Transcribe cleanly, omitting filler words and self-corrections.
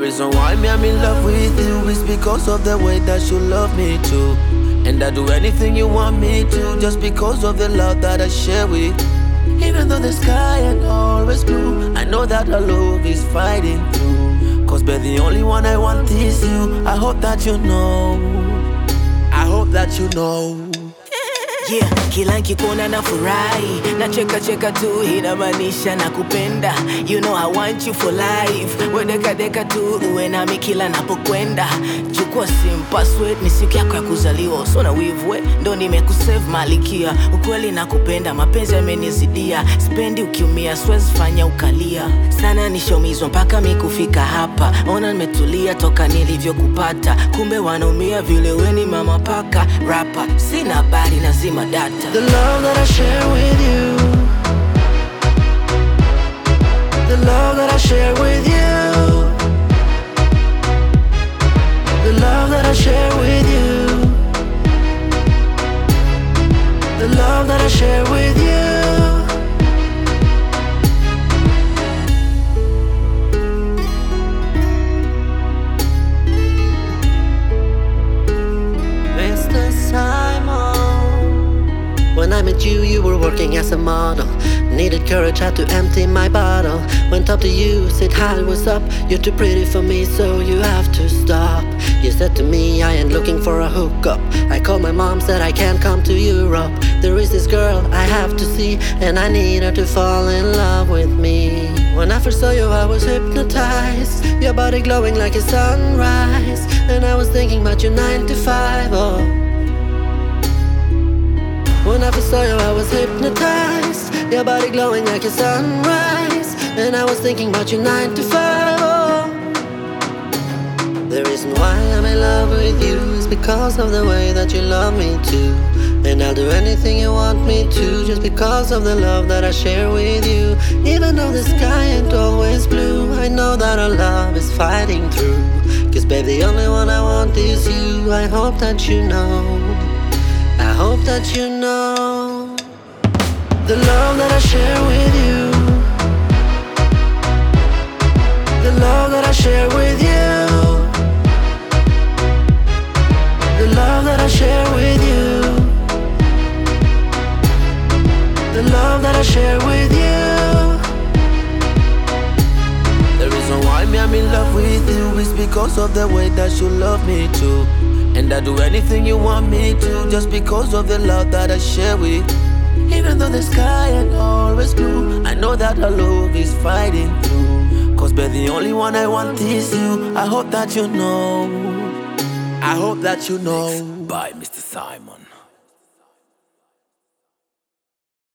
reason why I'm in love with you is because of the way that you love me too. And I do anything you want me to just because of the love that I share with. Even though the sky ain't always blue, I know that our love is fighting through. Cause babe, the only one I want is you. I hope that you know. I hope that you know. Yeah, kila nkikuona na furahi, na cheka tu inamaanisha na kupenda. You know I want you for life. We deka tu uwe nami kila napokwenda. Chukua sim password ni siku yako ya kuzaliwa. So na wivu we, ndo nimekusave malikia. Ukweli nakupenda, mapenzi yamenizidia. Spendi ukiumia, siwezi fanya ukalia. Sana nishomizwa mpaka mikufika hapa. Ona nimetulia toka nilivyokupata. Kumbe wanaumia vile we ni mama paka. Rapper, sina habari nazima data. The love that I share with you, the love that I share with you, the love that I share with you, the love that I share with you. Mr. Simon, when I met you, you were working as a model. Needed courage, had to empty my bottle. Went up to you, said hi, what's up? You're too pretty for me, so you have to stop. You said to me, I ain't looking for a hookup. I called my mom, said I can't come to Europe. There is this girl I have to see, and I need her to fall in love with me. When I first saw you, I was hypnotized. Your body glowing like a sunrise. And I was thinking about you 9 to 5, oh. When I first saw you, I was hypnotized. Your body glowing like a sunrise. And I was thinking about you 9 to 5, oh. The reason why I'm in love with you is because of the way that you love me too. And I'll do anything you want me to just because of the love that I share with you. Even though the sky ain't always blue, I know that our love is fighting through. Cause babe, the only one I want is you. I hope that you know. I hope that you know. The love that I share with you, the love that I share with you, the love that I share with you, the love that I share with you. The reason why I'm in love with you is because of the way that you love me too. And I do anything you want me to just because of the love that I share with. Even though the sky ain't always blue, I know that our love is fighting through. Cause babe, the only one I want is you. I hope that you know. I hope that you know. By Mr. Simon.